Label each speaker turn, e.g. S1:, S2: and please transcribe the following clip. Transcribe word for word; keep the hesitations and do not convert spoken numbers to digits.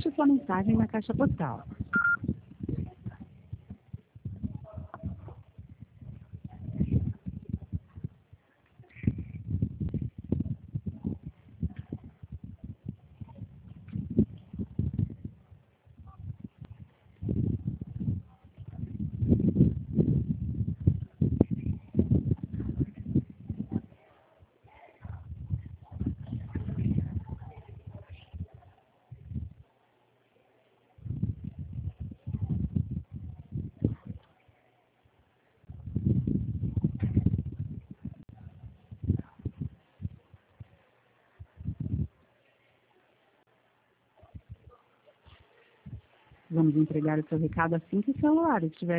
S1: Deixe sua mensagem na caixa postal. Vamos entregar o seu recado assim que o celular estiver